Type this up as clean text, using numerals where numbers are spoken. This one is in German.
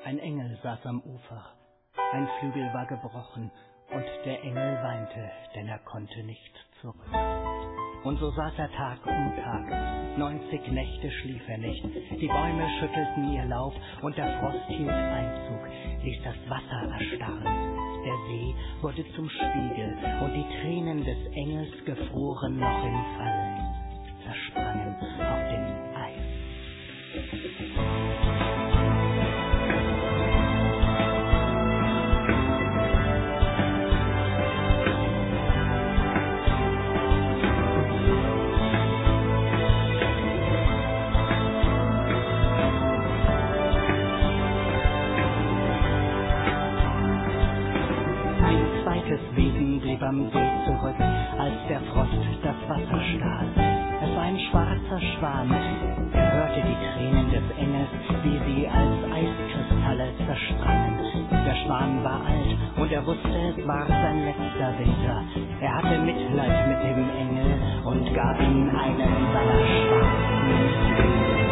Ein Engel saß am Ufer, ein Flügel war gebrochen, und der Engel weinte, denn er konnte nicht zurück. Und so saß er Tag um Tag, 90 Nächte schlief er nicht, die Bäume schüttelten ihr Laub, und der Frost hielt Einzug, ließ das Wasser erstarren. Der See wurde zum Spiegel, und die Tränen des Engels gefroren noch im Fallen, zersprangen auf dem Eis. Wesen blieb am See zurück, als der Frost das Wasser stahl. Es war ein schwarzer Schwan, er hörte die Tränen des Engels, wie sie als Eiskristalle zersprangen. Der Schwan war alt und er wusste, es war sein letzter Winter. Er hatte Mitleid mit dem Engel und gab ihm einen seiner schwarzen